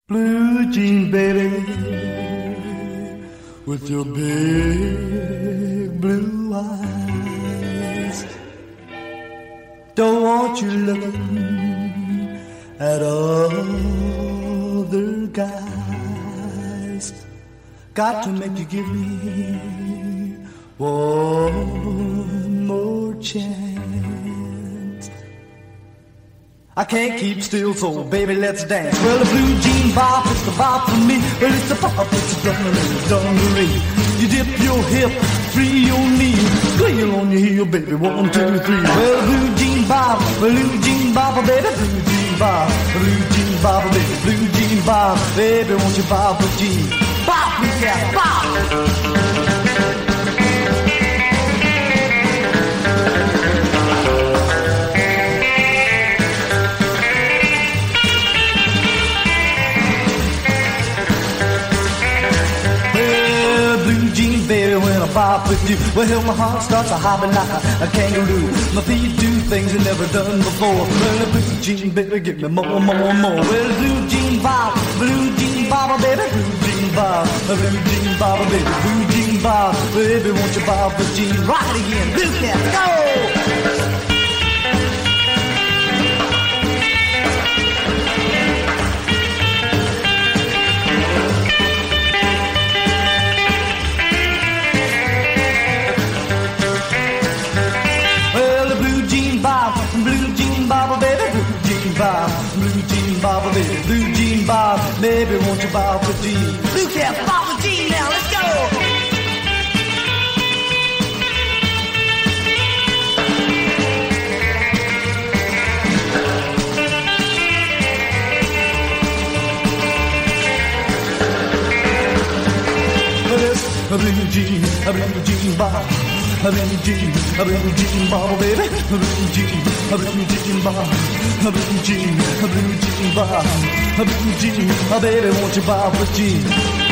Blue jean baby, with your big blue eyes. Don't want you looking at other guys. Got to make you give me one more chance. I can't keep still, so baby, let's dance. Well, the blue jean bop, it's the bop for me. Well, it's the bop, it's the dungaree. You dip your hip, free your knee, squeal on your heel, baby, 1, 2, 3. Well, blue jean bop, baby, blue jean bop, baby, blue jean bop, baby, won't you bop a jean? Bop, yeah, bop. Baby, when I bop with you, well, my heart starts a hopping like a kangaroo. My feet do things I never done before. Well, the blue jean, baby, give me more. Well, blue jean bop, baby, blue jean bop, baby, blue jean bop, baby, won't you bop the jean? Rock it again, blue cat, go! Baby, blue jean bob, baby, won't you bob the jean? Blue cat, bob the jean now, let's go! Blue jean bob, blue jean bob, baby, blue jean bob, blue jean bob, blue jean, baby, won't you bob the jean?